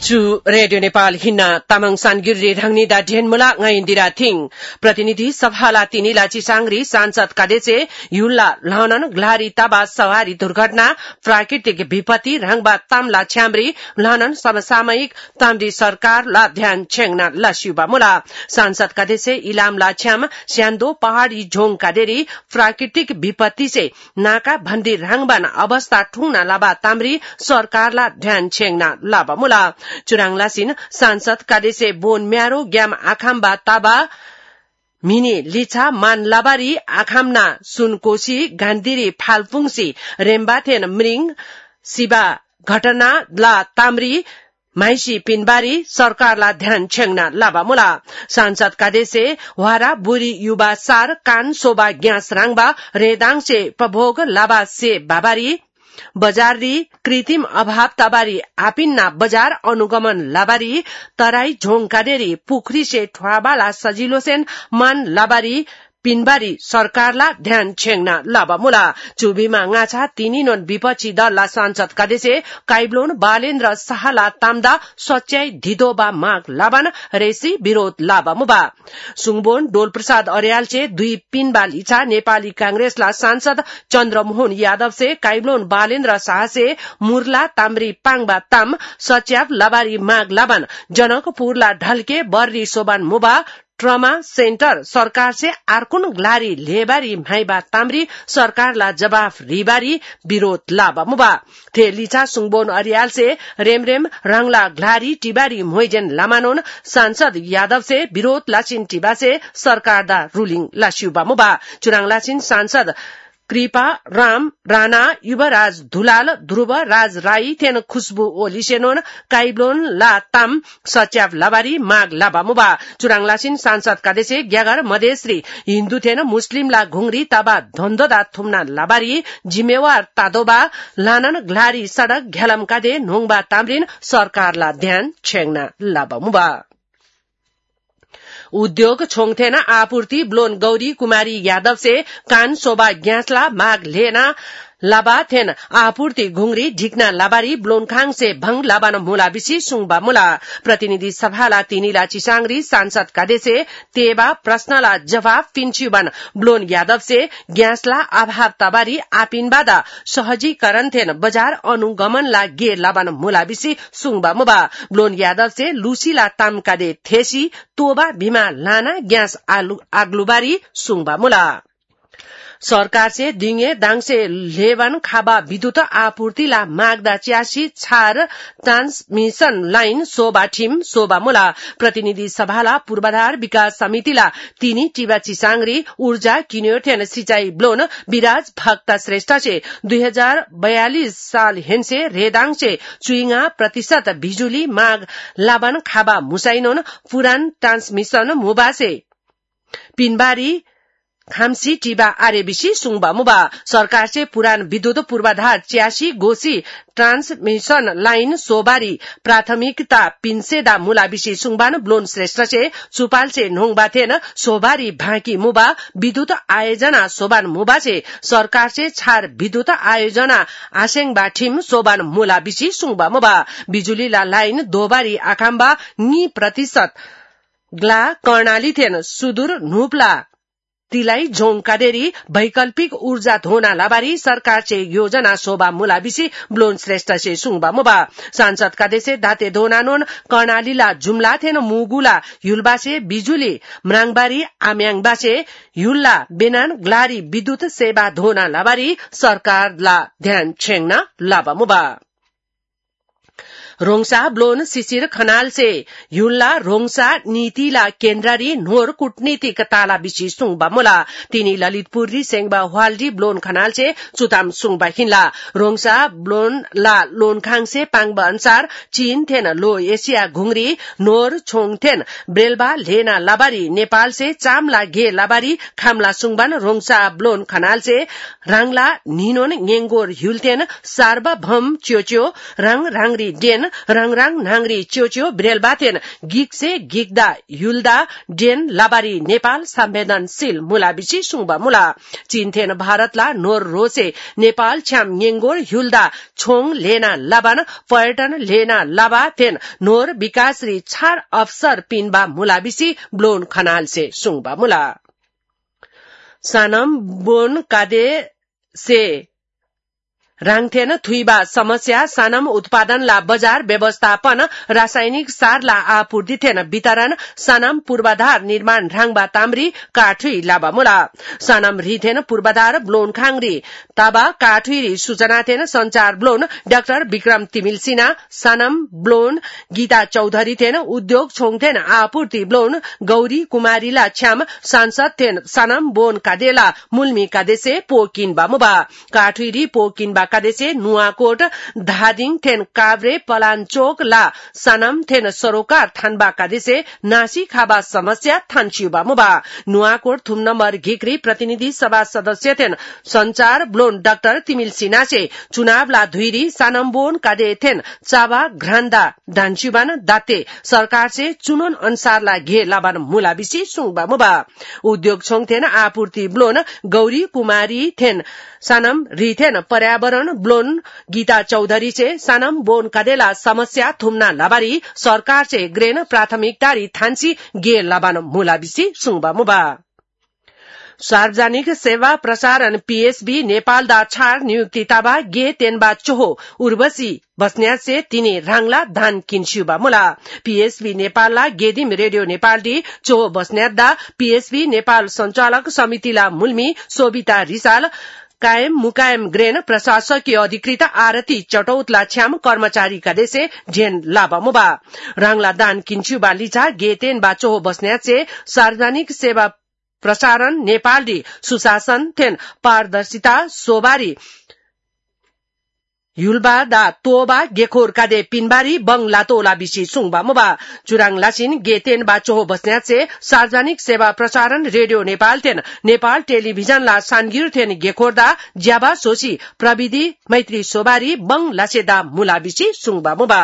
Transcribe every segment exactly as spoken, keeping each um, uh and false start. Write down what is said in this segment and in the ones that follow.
चु रेडियो नेपाल हिन्ना तामाङ सानगिरी ढंगनीदा ढेनमुला ngaindira थिङ प्रतिनिधि सभाला तिनीला चिसांग्री सांसद कादेचे युल्ला लहनन ग्लारी ताबा सवारी दुर्घटना प्राकृतिक विपत्ति रंगबा तामला छ्याम्री लहनन समसामयिक ताम्री सरकार ला ध्यान छेंगना लस्युबा मुला सांसद कादेचे इलाम ला छ्याम स्यान्दो पहाड़ी झोंग कादेरी प्राकृतिक विपत्ति से नाका भन्दी रंगबान अवस्था ठुंगना लाबा ताम्री सरकार ला ध्यान छेंगना लाबा मुला चुराङलासिन सांसद कादेसे बोन म्यारो ग्याम आखाम्बा ताबा मिनी लिछा मान लाबारी आखामना सुनकोशी गान्धीरी फालपुङसी रेम्बाथेन मृङ सिबा घटना ला ताम्री माइसी पिनबारी सरकारला ध्यान छेंगना लाबा मुला सांसद कादेसे वारा बुरी युवा सार कान सोबा ग्यास राङबा रेदाङ से प्रभोग लाबा से बाबारी बजारी कृत्रिम अभाव तबारी आपिन्ना बजार अनुगमन लाबारी तराई झोंग कादेरी पुखरी से ठुवाबाला सजिलो सेन मान लाबारी पिनबारी सरकारला ध्यान छेंगना लाबा मुला चुबीमा ngacha तिनीनोन विपक्षी दलला सांसद कादेसे काइब्लोन बालेन्द्र साहला ताम्दा सच्याई धिदोबा माग लाबान रेसी विरोध लाबा मुबा सुङबोन डोल प्रसाद अर्यालचे दुई पिनबाल इच्छा नेपाली कांग्रेसला सांसद चन्द्रमोहन यादव से काइब्लोन बालेन्द्र शाह से मुरला ताम्री पाङबा ताम सच्याव लाबारी माग लाबान जनकपुरला ढल्के बर्री सोबान मुबा ट्रमा सेन्टर सरकार से आर्कुन ग्लारी लेबारी माइबा ताम्री सरकारला जवाफ रिबारी विरोध लाबा मुबा थे लिचा सुङबोन अरियाल से रेमरेम रंगला ग्लारी टिबारी मोइजेन लामानोन सांसद यादव से विरोध लाचिन टिबा से सरकार दा रूलिंग लास्युबा मुबा चुराङ लाचिन सांसद कृपा राम राणा युवराज धुलाल ध्रुव राज राई थेन खुशबु ओलिसेनोन काइब्लोन ला ताम सच्याव लाबारी माग लाबा मुबा चुराङलासिन सांसद कादेसे ग्यागर मधेश्री हिन्दू थेन मुस्लिम ला घुंगरी ताबा धन्दोदा थुम्ना लाबारी जिम्मेवार तादोबा लानन ग्लारी सड़क घ्यालम कादे नोङबा ताम्रिन सरकारला ध्यान छेंगना लाबा मुबा उद्योग छोङथेन आपूर्ति ब्लोन गौरी कुमारी यादव से कान सोबा ग्यासला माग लेना लाबा थेन आपूर्ति घुंगरी ढिकना लाबारी ब्लोनखाङ से भंग लाबान मुला बिसी सुङबा मुला प्रतिनिधि सभाला तिनीला चिसांग्री सांसद कादेसे तेबा प्रश्नला जवाब पिन्छुबन ब्लोन यादव से ग्यासला अभाव तबारी आपिनबादा सहजीकरण थेन बजार अनुगमन ला गे लाबान मुला बिसी सुङबा मुबा ब्लोन यादव से लुसीला तामकादे थेसी तोबा भीमा लाना ग्यास आग्लुबारी सुङबा मुला सरकार से दिङे दाङसे लेवन खाबा विद्युत आपूर्तिला मागदा च्यासी छार ट्रान्समिशन लाइन सोबा ठिम सोबा मुला प्रतिनिधि सभाला पूर्वाधार विकास समितिला तिनी टिबा चिसांग्री ऊर्जा किन्योथेन सिंचाई ब्लोन विराज भक्त श्रेष्ठ से दुई हजार बयालीस साल हेन्से रेदाङ से चुइङा प्रतिशत बिजुली माग लाबन खाबा मुसाइनोन पुरान ट्रान्समिशन मुबासे पिनबारी खामसी टिबा आरेबिसी सुङबा मुबा सरकार से पुरान विद्युत पूर्वाधार च्यासी गोसी ट्रांसमिशन लाइन सोबारी प्राथमिकता पिनसेदा मुलाबिसी सुङबान ब्लोन श्रेष्ठ से चुपाल से नोङबा थेन सोबारी भाकी मुबा विद्युत आयोजना सोबान मुबा से सरकार से छार विद्युत आयोजना आसेङबा ठिम सोबान मुलाबिसी सुङबा मुबा बिजुली ला लाइन दोबारी आखाम्बा नि प्रतिशत ग्ला कर्णाली थेन सुदूर नुपला तिलाई झोङ कादेरी वैकल्पिक ऊर्जा धोना लाबारी सरकार से योजना सोबा मुलाबिसी ब्लोन श्रेष्ठ से सुङबा मुबा सांसद कादेसे दाते धोनानोन कर्णालीला जुम्ला थेन मुगुला युलबासे बिजुली म्राङबारी आम्याङबासे युल्ला बेनान ग्लारी विद्युत सेवा धोना लाबारी सरकारला ध्यान छेंगना लाबा मुबा रोङसा ब्लोन शिशिर खनाल से युल्ला रोङसा नीतिला केन्द्ररी नोर कूटनीतिक ताला बिसी सुङबा मुला तिनी ललितपुरी सेङबा हवाल्डी ब्लोन खनाल से चुताम सुङबा हिनला रोङसा ब्लोन ला लोनखाङ से पाङबा अनुसार चीन थेन लो एशिया घुंगरी नोर छोङ थेन ब्रेलबा लेना लाबारी नेपाल से चामला गे लाबारी खामला सुङबान रोङसा ब्लोन खनाल से राङला निनोन ङेङ्गोर ह्युलथेन सार्वभम च्योच्यो राङ राङरी डेन रङराङ नाङ्री च्योच्यो ब्रेलबाथेन गिक्से गिक्दा युल्दा डेन लाबारी नेपाल संवेदनशील मुलाबिची सुङबा मुला चीनथेन भारतला नोर रोसे नेपाल छ्याम न्येंगोर युल्दा छोङ लेना लाबान पर्यटन लेना लाबा थेन नोर विकासरी छार अफसर पिनबा मुलाबिसी ब्लोन खनाल से सुङबा मुला सानम बोन कादे से राङथेन थुइबा समस्या सानम उत्पादनला बजार व्यवस्थापन रासायनिक सारला आपूर्ति थेन वितरण सानम पूर्वाधार निर्माण राङबा ताम्री काठुई लाबा मुला सानम रिथेन पूर्वाधार ब्लोन खाङरी ताबा काठुई सूचना थेन संचार ब्लोन डाक्टर विक्रम तिमिल सिन्हा सानम ब्लोन गीता चौधरी थेन उद्योग छोङथेन आपूर्ति ब्लोन गौरी कुमारीला छ्याम सांसद थेन सानम बोन कादेला मुल्मी कादेसे पोकिन बामुबा काठुई पोकिन कादेसे नुवाकोट धादिङ थेन काभ्रे पलाञ्चोक ला सनम थेन सरोकार थानबा कादेसे नासी खाबा समस्या थानचिउबा मुबा नुवाकोट थुम नम्बर घिक्री प्रतिनिधि सभा सदस्य थेन संचार ब्लोन डाक्टर तिमिल सिन्हासे चुनाव ला धुइरी सानमबोन कादे थेन चाबा घ्रान्दा डान्चिबान दाते सरकार से चुनौन अनुसार ला घे लाबान मुलाबिसी सुङबा मुबा उद्योग छोङ थेन आपूर्ति ब्लोन गौरी कुमारी थेन सानम रिथेन पर्यावरण ब्लोन गीता चौधरी से सानम बोन कादेला समस्या थुम्ना लाबारी सरकार से ग्रेन प्राथमिकतारी थान्सी गे लाबान मुलाबिसी सुङबा मुबा सार्वजनिक सेवा प्रसारण पीएसबी नेपाल दा छार नियुक्ति ताबा गे तेनबा चोहो उर्वशी बस्न्यात से तिनी राङला धान किन्स्युबा मुला पीएसबी नेपालला गेदिम रेडियो नेपाल डी चोहो बस्न्यात दा पीएसबी नेपाल संचालक समितिला मुल्मी सोभिता रिसाल कायम मुकायम ग्रेन प्रशासकीय अधिकृत आरती चटौतला छ्याम कर्मचारी कादेसे झेन लाबा मुबा राङला दान किन्स्युबा लिचा गेतेन बाचोहो बस्न्यात से सार्वजनिक सेवा प्रसारण नेपाल डी सुशासन थेन पारदर्शिता सोबारी युलबा दा तोबा गेखोर कादे पिनबारी बङ लातोला बिसी सुङबा मुबा चुराङ लासिन गेतेन बाचोहो बस्न्यात से सार्वजनिक सेवा प्रसारण रेडियो नेपाल थेन नेपाल टेलिभिजन ला सानगिर थेन गेखोरदा ज्याबा सोसी प्रविधि मैत्री सोबारी बङ लासेदा मुला बिसी सुङबा मुबा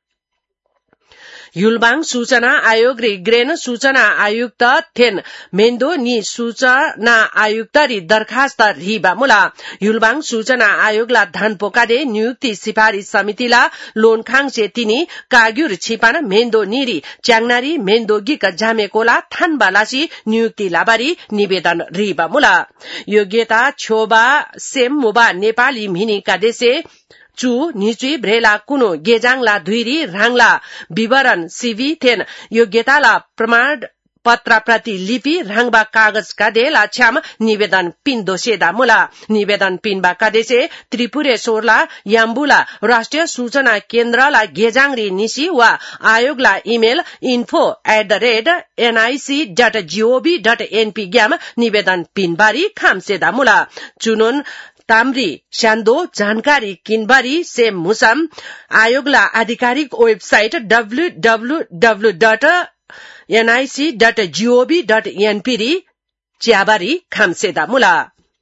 युलबाङ सूचना आयोग रे ग्रेन सूचना आयुक्त थेन मेन्दो नि सूचना आयुक्त री दरखास्त रिबा मुला युलबाङ सूचना आयोगला धान पोकादे नियुक्ति सिफारिश समितिला लोनखाङ से तिनी काग्युर छिपान मेन्दो निरी च्याङनारी मेन्दो गिक झामेकोला थानबालासी नियुक्ति लाबारी निवेदन रिबा मुला योग्यता छोबा सेम मुबा नेपाली मिनी कादेसे चु निचुई भ्रेला कुनो गेजाङला धुइरी राङला विवरण सीवी थेन योग्यताला प्रमाण पत्र प्रति लिपि राङबा कागज कादेला छ्याम निवेदन पिन दोसेदा मुला निवेदन पिनबा कादेसे त्रिपुरेश्वरला याम्बुला राष्ट्रिय सूचना केन्द्रला गेजाङरी निसी वा आयोगला email info at the rate NIC dot GOV dot NP ग्याम निवेदन पिनबारी खामसेदा मुला चुनौन ताम्री स्यान्दो जानकारी किनबारी सेम मुसाम आयोगला आधिकारिक website W W W dot NIC dot GOV dot NP री च्याबारी खामसेदा मुला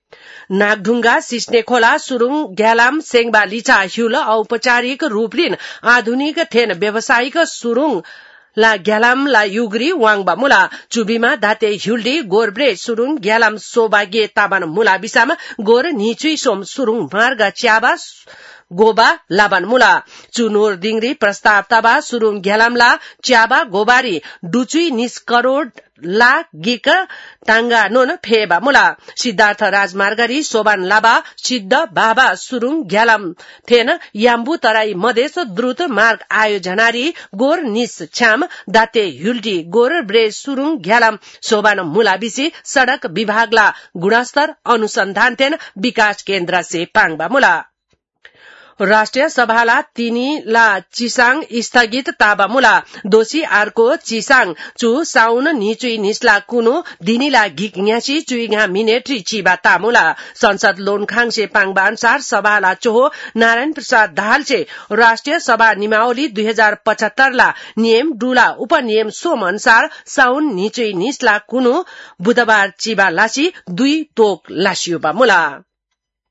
नागढुङ्गा सिस्ने खोला सुरुङ ग्यालाम सेङबा लिचा हिउल औपचारिक रूपलिन आधुनिक थेन व्यावसायिक सुरुङ ला ग्यालाम ला युगरी वाङबा मुला चुबीमा दाते हिउल्डी गोरब्रे सुरुङ ग्यालाम सोबागे ताबान मुला बिसामा गोर निचुई सोम सुरुङ मार्ग च्याबा गोबा लाबान मुला चुनोर दिङरी प्रस्ताव ताबा सुरुङ ग्यालामला च्याबा गोबारी डुचुई निस करोड ला गिक टांगा नोन फेबा मुला सिद्धार्थ राजमार्गरी सोबान लाबा सिद्ध बाबा सुरुङ ग्यालाम थेन याम्बु तराई मधेस द्रुत मार्ग आयोजनारी गोर निस छ्याम दाते हुल्टी गोर ब्रे सुरुङ ग्यालाम सोबान मुला बिसी सड़क विभागला गुणस्तर अनुसंधान थेन विकास केन्द्र से पाङबा मुला राष्ट्रिय सभाला तिनीला चिसाङ स्थगित ताबा मुला दोषी आर्को चिसाङ चु साउन निचुई निस्ला कुनो दिनीला घिक्न्यासी चुइगा मिनेट्री चिबा तामुला संसद लोनखाङ से पाङबा अनुसार सभाला चोहो नारायण प्रसाद दाहाल से राष्ट्रिय सभा निमावली दुई हजार पचहत्तर ला नियम डुला उपनियम सोम अनुसार साउन निचुई निस्ला कुनो बुधबार चिबा लासी दुई तोक लासियोबा मुला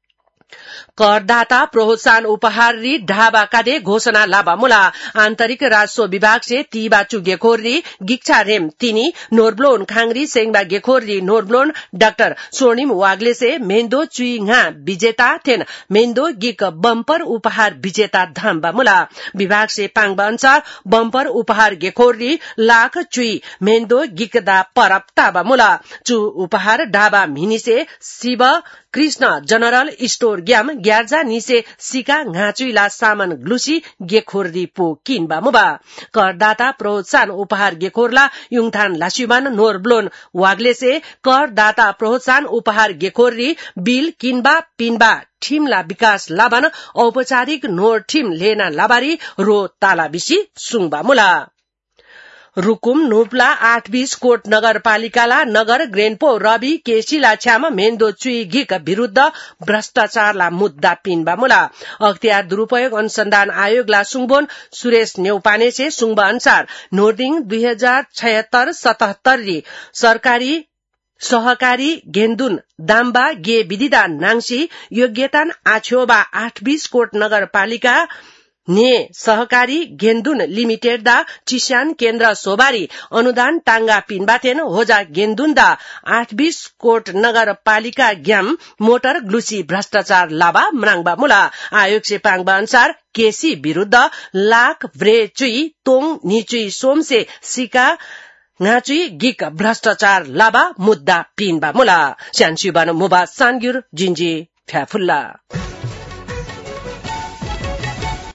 करदाता प्रोत्साहन उपहार री ढाबा कादे घोषणा लाभा मुला आन्तरिक राजस्व विभाग से तीबा चुगेखोर री गिक्षा रेम तिनी नोरब्लोन खांगरी सेंगबा गेखोर री नोरब्लोन डाक्टर स्वर्णिम वागले से मेन्दो चुई nga विजेता थेन मेन्दो गिक बम्पर उपहार विजेता धामबा मुला विभाग से पांगबा अनुसार बम्पर उपहार गेखोर री लाख चुई मेन्दो गिकदा परब ताबा मुला चु उपहार ढाबा मिनी से शिव कृष्ण जनरल स्टोर ग्याम ग्यार्जा निसे सिका घाचुइला सामान ग्लुसी गेखोरदी पो किनबा मुबा करदाता प्रोत्साहन उपहार गेखोरला युङथान लासिमान नोरब्लोन वागले से करदाता प्रोत्साहन उपहार गेखोररी बिल किनबा पिनबा ठिमला विकास लाबान औपचारिक नोर ठिम लेना लाबारी रो ताला बिसी सुङबा मुला रुकुम नुप्ला आठ बीस कोट नगरपालिकाला नगर ग्रेनपो रवि केसीला छ्याम मेन्दो चुई घिक विरूद्ध भ्रष्टाचारला मुद्दा पिनबा मुला अख्तियार दुरूपयोग अनुसन्धान आयोगला सुङबोन सुरेश नेउपाने से सुङबा अनुसार नोर्दिङ दुई हजार छयत्तर सतहत्तर री सरकारी सहकारी गेन्दुन दाम्बा गे विदिदा नाङसी योग्यतान आछ्योबा आठ बीस कोट नगरपालिका ने सहकारी गेन्दुन लिमिटेड दा चिस्यान केन्द्र सोबारी अनुदान टांगा पिनबाथेन होजा गेन्दुन दा आठ बीस कोट नगरपालिका ग्याम मोटर ग्लुसी भ्रष्टाचार लाबा मनाङबा मुला आयोग से पाङबा अनुसार केसी विरूद्ध लाख व्रे चुई तोङ निचुई सोम से सिका ngaci gik भ्रष्टाचार लाबा मुद्दा पिनबा मुला स्यानसिबान मुबा सानगिर जिन्जी फ्याफुल्ला